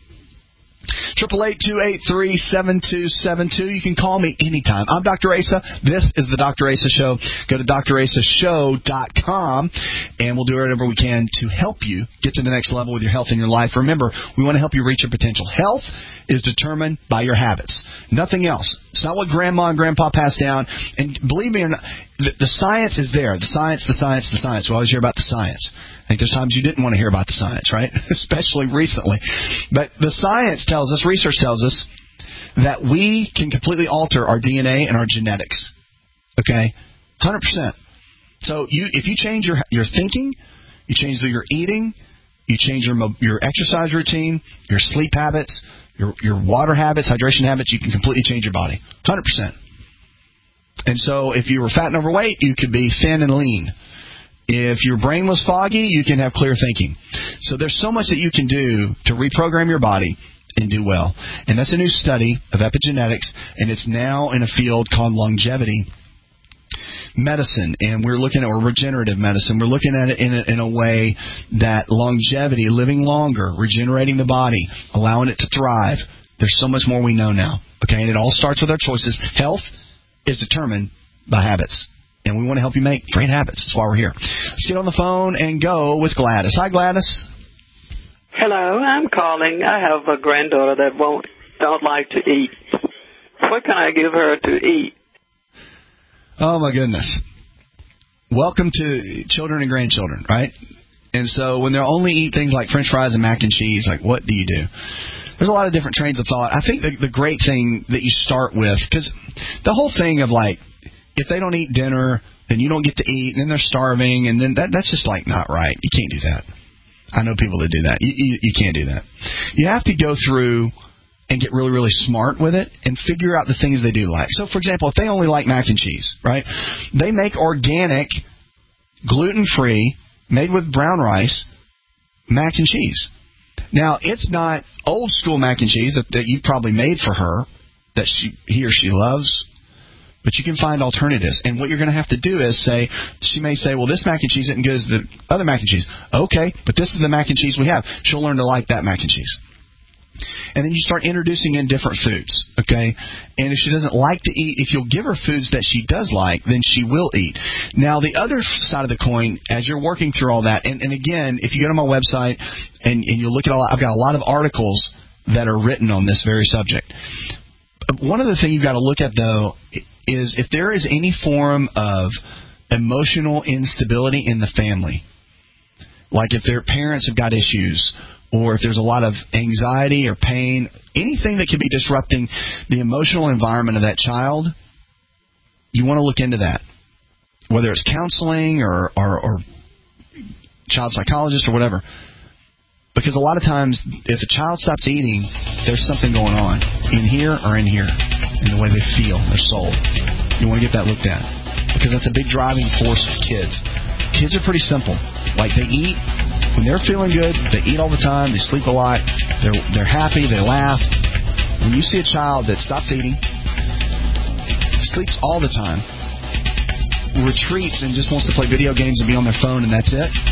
888-283-7272. You can call me anytime. I'm Dr. Asa. This is the Dr. Asa Show. Go to drasashow.com, and we'll do whatever we can to help you get to the next level with your health and your life. Remember, we want to help you reach your potential. Health is determined by your habits. Nothing else. It's not what grandma and grandpa passed down. And believe me or not, the science is there. The science. We always hear about the science. I think there's times you didn't want to hear about the science, right? Especially recently. But the science tells us, research tells us, that we can completely alter our DNA and our genetics. Okay? 100%. So if you change your thinking, you change your eating, you change your exercise routine, your sleep habits, your water habits, hydration habits, you can completely change your body. 100%. And so if you were fat and overweight, you could be thin and lean. If your brain was foggy, you can have clear thinking. So there's so much that you can do to reprogram your body and do well. And that's a new study of epigenetics, and it's now in a field called longevity medicine. And we're looking at regenerative medicine. We're looking at it in a way that longevity, living longer, regenerating the body, allowing it to thrive. There's so much more we know now. Okay, and it all starts with our choices. Health is determined by habits. And we want to help you make great habits. That's why we're here. Let's get on the phone and go with Gladys. Hi, Gladys. Hello, I'm calling. I have a granddaughter that don't like to eat. What can I give her to eat? Oh, my goodness. Welcome to children and grandchildren, right? And so when they'll only eat things like French fries and mac and cheese, like what do you do? There's a lot of different trains of thought. I think the great thing that you start with, because the whole thing of like, if they don't eat dinner, then you don't get to eat, and then they're starving, and then that's just like not right. You can't do that. I know people that do that. You can't do that. You have to go through and get really, really smart with it and figure out the things they do like. So, for example, if they only like mac and cheese, right, they make organic, gluten-free, made with brown rice, mac and cheese. Now, it's not old-school mac and cheese that you've probably made for her that he or she loves, but you can find alternatives. And what you're going to have to do is she may say, well, this mac and cheese isn't good as the other mac and cheese. Okay, but this is the mac and cheese we have. She'll learn to like that mac and cheese. And then you start introducing in different foods, okay? And if she doesn't like to eat, if you'll give her foods that she does like, then she will eat. Now, the other side of the coin, as you're working through all that, and again, if you go to my website and you look at I've got a lot of articles that are written on this very subject. One of the things you've got to look at, though, is if there is any form of emotional instability in the family, like if their parents have got issues, or if there's a lot of anxiety or pain, anything that could be disrupting the emotional environment of that child, you want to look into that. Whether it's counseling or child psychologist or whatever. Because a lot of times, if a child stops eating, there's something going on in here or in here, in the way they feel, their soul. You want to get that looked at, because that's a big driving force for kids. Kids are pretty simple. Like, they eat when they're feeling good. They eat all the time. They sleep a lot. They're happy. They laugh. When you see a child that stops eating, sleeps all the time, retreats and just wants to play video games and be on their phone and that's it,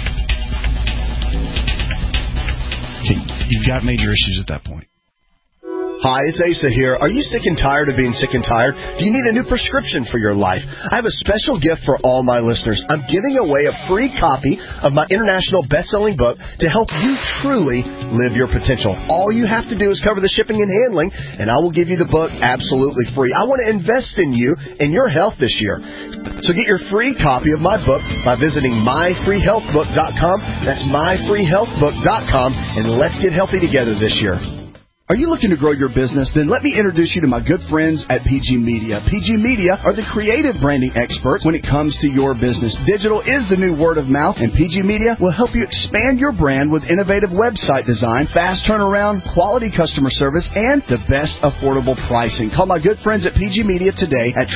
you've got major issues at that point. Hi, it's Asa here. Are you sick and tired of being sick and tired? Do you need a new prescription for your life? I have a special gift for all my listeners. I'm giving away a free copy of my international best-selling book to help you truly live your potential. All you have to do is cover the shipping and handling, and I will give you the book absolutely free. I want to invest in you and your health this year. So get your free copy of my book by visiting myfreehealthbook.com. That's myfreehealthbook.com, and let's get healthy together this year. Are you looking to grow your business? Then let me introduce you to my good friends at PG Media. PG Media are the creative branding experts when it comes to your business. Digital is the new word of mouth, and PG Media will help you expand your brand with innovative website design, fast turnaround, quality customer service, and the best affordable pricing. Call my good friends at PG Media today at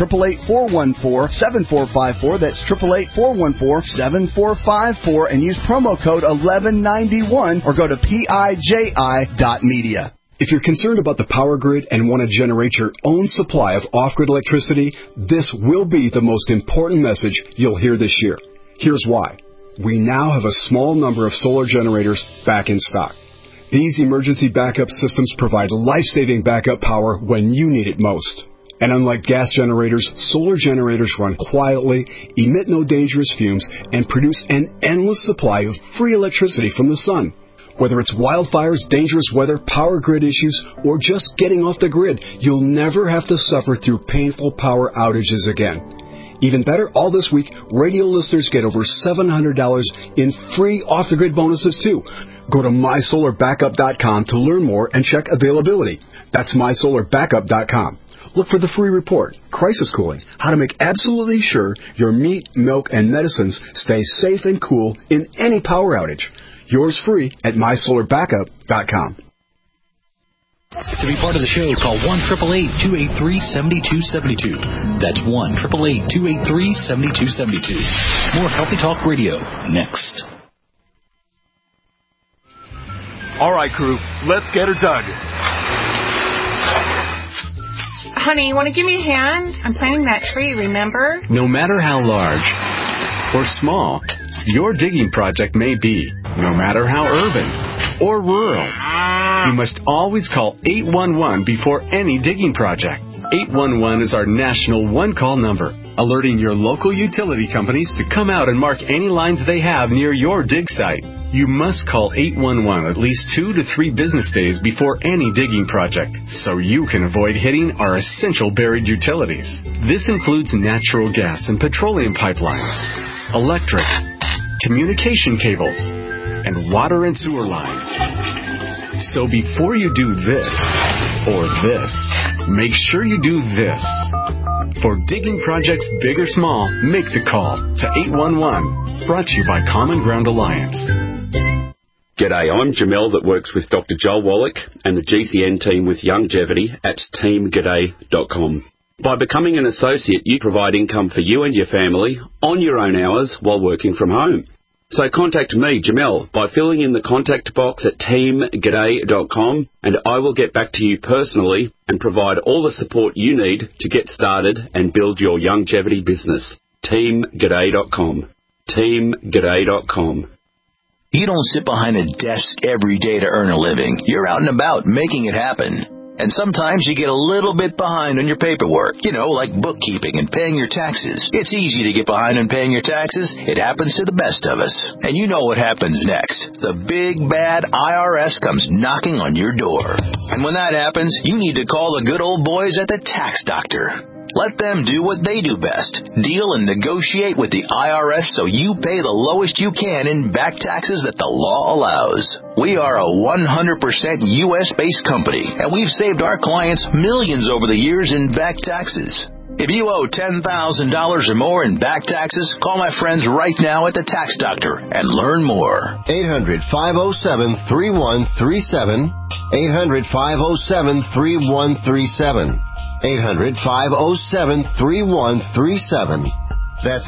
888-414-7454. That's 888-414-7454, and use promo code 1191 or go to piji.media. If you're concerned about the power grid and want to generate your own supply of off-grid electricity, this will be the most important message you'll hear this year. Here's why. We now have a small number of solar generators back in stock. These emergency backup systems provide life-saving backup power when you need it most. And unlike gas generators, solar generators run quietly, emit no dangerous fumes, and produce an endless supply of free electricity from the sun. Whether it's wildfires, dangerous weather, power grid issues, or just getting off the grid, you'll never have to suffer through painful power outages again. Even better, all this week, radio listeners get over $700 in free off-the-grid bonuses, too. Go to mysolarbackup.com to learn more and check availability. That's mysolarbackup.com. Look for the free report, Crisis Cooling, how to make absolutely sure your meat, milk, and medicines stay safe and cool in any power outage. Yours free at mysolarbackup.com. To be part of the show, call 1-888-283-7272. That's 1-888-283-7272. More Healthy Talk Radio next. All right, crew, let's get her dug. Honey, you want to give me a hand? I'm planting that tree, remember? No matter how large or small your digging project may be, no matter how urban or rural, you must always call 811 before any digging project. 811 is our national one-call number, alerting your local utility companies to come out and mark any lines they have near your dig site. You must call 811 at least 2 to 3 business days before any digging project, so you can avoid hitting our essential buried utilities. This includes natural gas and petroleum pipelines, electric, communication cables, and water and sewer lines. So before you do this or this, make sure you do this. For digging projects big or small, make the call to 811. Brought to you by Common Ground Alliance. G'day, I'm Jamel that works with Dr. Joel Wallach and the GCN team with Longevity at teamg'day.com. By becoming an associate, you provide income for you and your family on your own hours while working from home. So contact me, Jamel, by filling in the contact box at teamg'day.com, and I will get back to you personally and provide all the support you need to get started and build your longevity business. teamg'day.com. teamg'day.com. You don't sit behind a desk every day to earn a living. You're out and about making it happen. And sometimes you get a little bit behind on your paperwork, like bookkeeping and paying your taxes. It's easy to get behind on paying your taxes. It happens to the best of us. And you know what happens next. The big, bad IRS comes knocking on your door. And when that happens, you need to call the good old boys at the Tax Doctor. Let them do what they do best. Deal and negotiate with the IRS so you pay the lowest you can in back taxes that the law allows. We are a 100% U.S.-based company, and we've saved our clients millions over the years in back taxes. If you owe $10,000 or more in back taxes, call my friends right now at the Tax Doctor and learn more. 800-507-3137. 800-507-3137. 800-507-3137. That's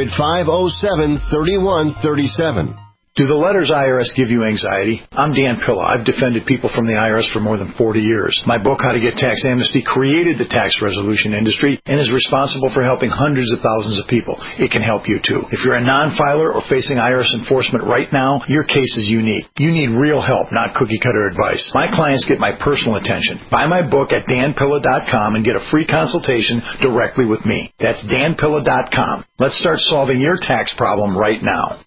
800-507-3137. Do the letters IRS give you anxiety? I'm Dan Pilla. I've defended people from the IRS for more than 40 years. My book, How to Get Tax Amnesty, created the tax resolution industry and is responsible for helping hundreds of thousands of people. It can help you too. If you're a non-filer or facing IRS enforcement right now, your case is unique. You need real help, not cookie-cutter advice. My clients get my personal attention. Buy my book at danpilla.com and get a free consultation directly with me. That's danpilla.com. Let's start solving your tax problem right now.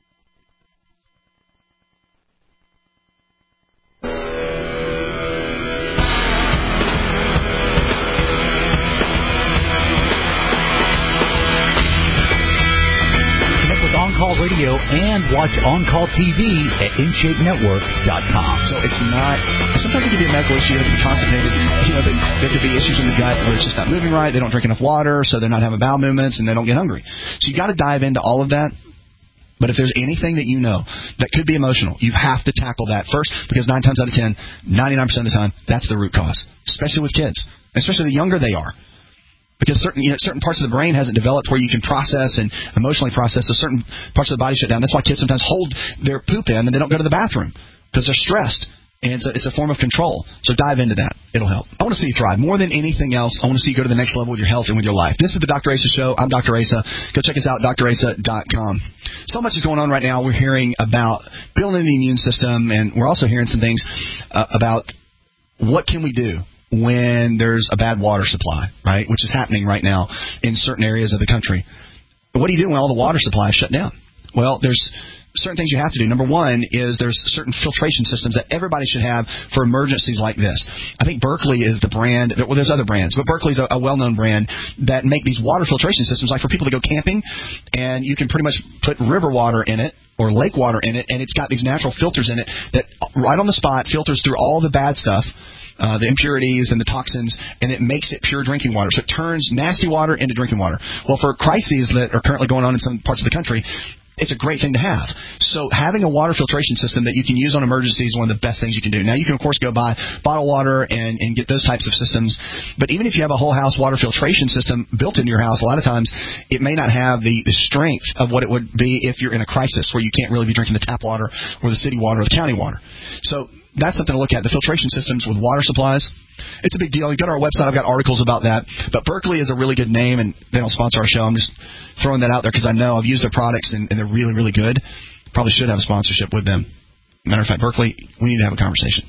On-Call Radio and watch On-Call TV at InShapeNetwork.com. So it's not, sometimes it can be a medical issue, you have to be constipated, there could be issues in the gut where it's just not moving right, they don't drink enough water, so they're not having bowel movements, and they don't get hungry. So you got to dive into all of that. But if there's anything that you know that could be emotional, you have to tackle that first, because 9 times out of 10, 99% of the time, that's the root cause, especially with kids, especially the younger they are. Because certain parts of the brain hasn't developed where you can process and emotionally process, so certain parts of the body shut down. That's why kids sometimes hold their poop in and they don't go to the bathroom because they're stressed. And it's a form of control. So dive into that. It'll help. I want to see you thrive. More than anything else, I want to see you go to the next level with your health and with your life. This is the Dr. Asa Show. I'm Dr. Asa. Go check us out, drasa.com. So much is going on right now. We're hearing about building the immune system, and we're also hearing some things about what can we do when there's a bad water supply, right, which is happening right now in certain areas of the country. But what do you do when all the water supply is shut down? Well, there's certain things you have to do. Number one is there's certain filtration systems that everybody should have for emergencies like this. I think Berkeley is the brand. Well, there's other brands, but Berkeley's a well-known brand that make these water filtration systems like for people to go camping, and you can pretty much put river water in it or lake water in it, and it's got these natural filters in it that right on the spot filters through all the bad stuff, the impurities and the toxins, and it makes it pure drinking water. So it turns nasty water into drinking water. Well, for crises that are currently going on in some parts of the country, it's a great thing to have. So having a water filtration system that you can use on emergencies is one of the best things you can do. Now, you can, of course, go buy bottled water and get those types of systems. But even if you have a whole house water filtration system built into your house, a lot of times it may not have the strength of what it would be if you're in a crisis where you can't really be drinking the tap water or the city water or the county water. So that's something to look at, the filtration systems with water supplies. It's a big deal. You go to our website. I've got articles about that. But Berkeley is a really good name, and they don't sponsor our show. I'm just throwing that out there because I know I've used their products, and they're really, really good. Probably should have a sponsorship with them. Matter of fact, Berkeley, we need to have a conversation.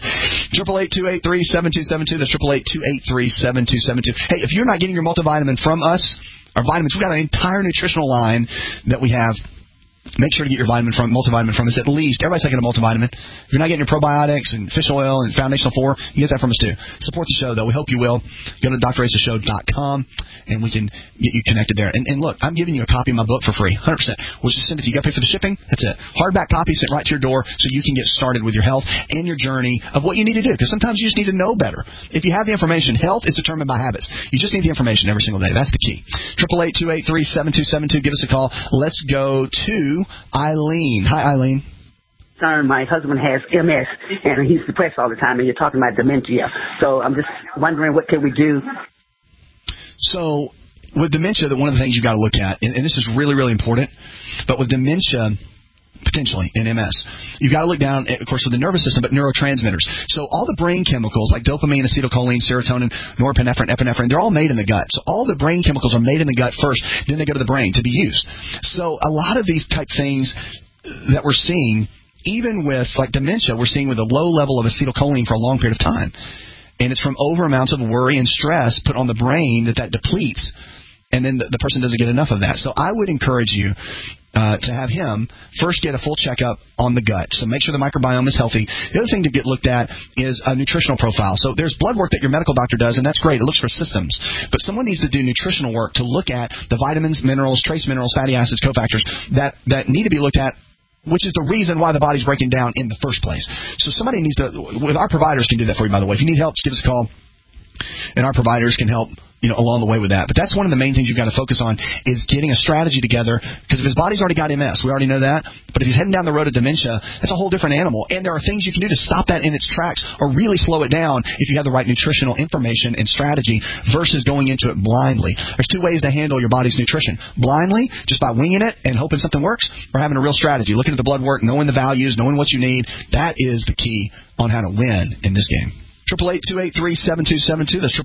888-283-7272. That's 888-283-7272. Hey, if you're not getting your multivitamin from us, our vitamins, we've got an entire nutritional line that we have. Make sure to get your multivitamin from us at least. Everybody's taking a multivitamin. If you're not getting your probiotics and fish oil and Foundational 4, you get that from us too. Support the show, though. We hope you will. Go to drasashow.com, and we can get you connected there. And look, I'm giving you a copy of my book for free, 100%. We'll just send it to you. You got to pay for the shipping. That's it. Hardback copy sent right to your door so you can get started with your health and your journey of what you need to do. Because sometimes you just need to know better. If you have the information, health is determined by habits. You just need the information every single day. That's the key. 888-283-7272. Give us a call. Let's go to Eileen. Hi, Eileen. Son, my husband has MS, and he's depressed all the time, and you're talking about dementia. So I'm just wondering, what can we do? So with dementia, one of the things you've got to look at, and this is really, really important, but with dementia, potentially, in MS, you've got to look down, of course, with the nervous system, but neurotransmitters. So all the brain chemicals, like dopamine, acetylcholine, serotonin, norepinephrine, epinephrine, they're all made in the gut. So all the brain chemicals are made in the gut first, then they go to the brain to be used. So a lot of these type things that we're seeing, even with like dementia, we're seeing with a low level of acetylcholine for a long period of time. And it's from over amounts of worry and stress put on the brain that depletes, and then the person doesn't get enough of that. So I would encourage you to have him first get a full checkup on the gut. So make sure the microbiome is healthy. The other thing to get looked at is a nutritional profile. So there's blood work that your medical doctor does, and that's great. It looks for systems. But someone needs to do nutritional work to look at the vitamins, minerals, trace minerals, fatty acids, cofactors that need to be looked at, which is the reason why the body's breaking down in the first place. So somebody needs to, with our providers can do that for you, by the way. If you need help, just give us a call. and our providers can help along the way with that. But that's one of the main things you've got to focus on is getting a strategy together, because if his body's already got MS, we already know that, but if he's heading down the road of dementia, that's a whole different animal, and there are things you can do to stop that in its tracks or really slow it down if you have the right nutritional information and strategy versus going into it blindly. There's two ways to handle your body's nutrition. Blindly, just by winging it and hoping something works, or having a real strategy, looking at the blood work, knowing the values, knowing what you need. That is the key on how to win in this game. 888-283-7272. That's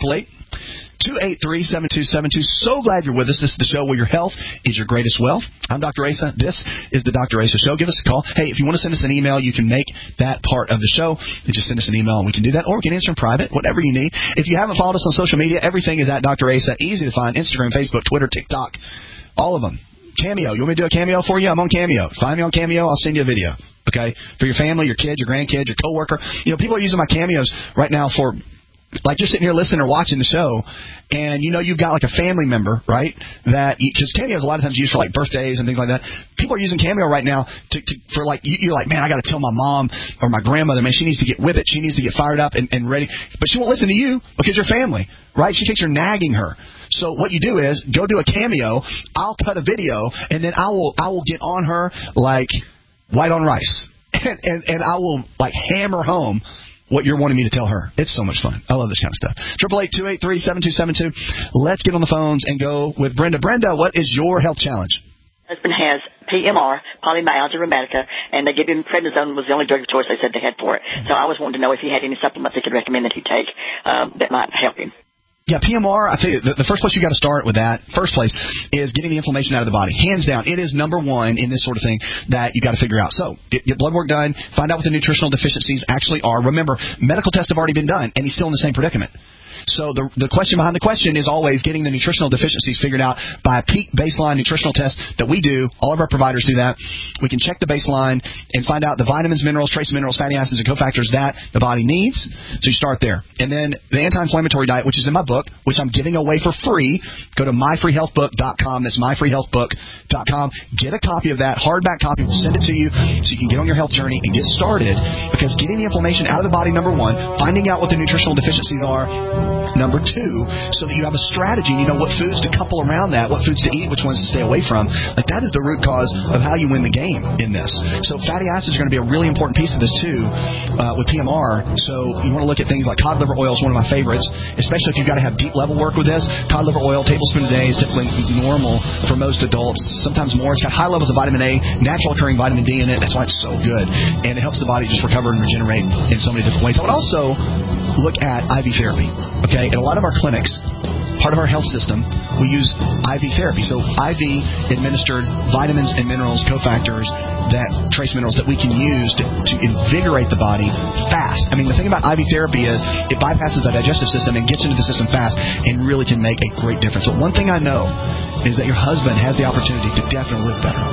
888-283-7272. So glad you're with us. This is the show where your health is your greatest wealth. I'm Dr. Asa. This is the Dr. Asa Show. Give us a call. Hey, if you want to send us an email, you can make that part of the show. You just send us an email and we can do that, or we can answer in private, whatever you need. If you haven't followed us on social media, everything is at Dr. Asa. Easy to find. Instagram, Facebook, Twitter, TikTok, all of them. Cameo. You want me to do a Cameo for you? I'm on Cameo. Find me on Cameo. I'll send you a video. Okay? For your family, your kids, your grandkids, your coworker. People are using my Cameos right now for, like, you're sitting here listening or watching the show, and you've got like a family member, right? Because Cameo is a lot of times used for like birthdays and things like that. People are using Cameo right now for like, you're like, man, I got to tell my mom or my grandmother, man, she needs to get with it. She needs to get fired up and ready. But she won't listen to you because you're family, right? She thinks you're nagging her. So what you do is go do a Cameo. I'll cut a video, and then I will get on her like white on rice, and I will like hammer home what you're wanting me to tell her. It's so much fun. I love this kind of stuff. 888-283-7272. Let's get on the phones and go with Brenda. Brenda, what is your health challenge? Husband has PMR, polymyalgia rheumatica, and they gave him prednisone was the only drug of choice they said they had for it. So I was wanting to know if he had any supplements they could recommend that he take that might help him. Yeah, PMR, I tell you, the first place you got to start with that, first place, is getting the inflammation out of the body. Hands down, it is number one in this sort of thing that you got to figure out. So, get blood work done, find out what the nutritional deficiencies actually are. Remember, medical tests have already been done, and he's still in the same predicament. So the question behind the question is always getting the nutritional deficiencies figured out by a peak baseline nutritional test that we do. All of our providers do that. We can check the baseline and find out the vitamins, minerals, trace minerals, fatty acids, and cofactors that the body needs. So you start there. And then the anti-inflammatory diet, which is in my book, which I'm giving away for free. Go to myfreehealthbook.com. That's myfreehealthbook.com. Get a copy of that, hardback copy. We'll send it to you so you can get on your health journey and get started. Because getting the inflammation out of the body, number one, finding out what the nutritional deficiencies are, number two, so that you have a strategy and you know what foods to couple around that, what foods to eat, which ones to stay away from. Like, that is the root cause of how you win the game in this. So fatty acids are going to be a really important piece of this too with PMR. So you want to look at things like cod liver oil is one of my favorites, especially if you've got to have deep level work with this. Cod liver oil, tablespoon a day, is typically normal for most adults, sometimes more. It's got high levels of vitamin A, natural occurring vitamin D in it. That's why it's so good. And it helps the body just recover and regenerate in so many different ways. I would also look at IV therapy. Okay, in a lot of our clinics, part of our health system, we use IV therapy. So IV administered vitamins and minerals, cofactors, trace minerals that we can use to invigorate the body fast. I mean, the thing about IV therapy is it bypasses the digestive system and gets into the system fast and really can make a great difference. But one thing I know is that your husband has the opportunity to definitely live better.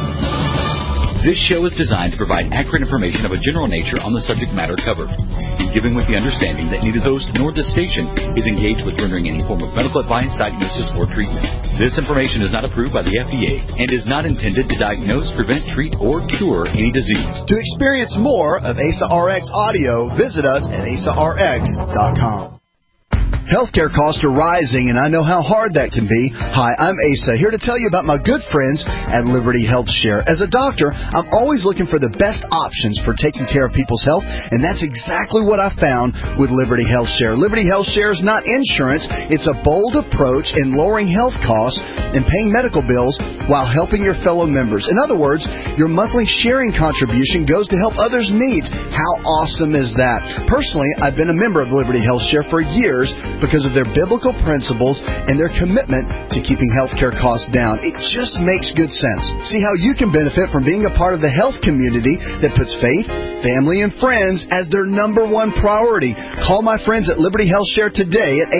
This show is designed to provide accurate information of a general nature on the subject matter covered, and given with the understanding that neither host nor this station is engaged with rendering any form of medical advice, diagnosis, or treatment. This information is not approved by the FDA and is not intended to diagnose, prevent, treat, or cure any disease. To experience more of Asa RX audio, visit us at asarx.com. Healthcare costs are rising, and I know how hard that can be. Hi, I'm Asa, here to tell you about my good friends at Liberty Health Share. As a doctor, I'm always looking for the best options for taking care of people's health, and that's exactly what I found with Liberty Health Share. Liberty Health Share is not insurance. It's a bold approach in lowering health costs and paying medical bills while helping your fellow members. In other words, your monthly sharing contribution goes to help others' needs. How awesome is that? Personally, I've been a member of Liberty Health Share for years because of their biblical principles and their commitment to keeping healthcare costs down. It just makes good sense. See how you can benefit from being a part of the health community that puts faith, family, and friends as their number one priority. Call my friends at Liberty Health Share today at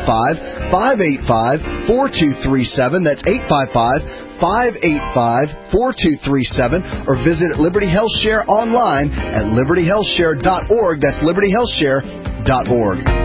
855-585-4237. That's 855-585-4237, or visit Liberty Health Share online at libertyhealthshare.org. That's libertyhealthshare.org.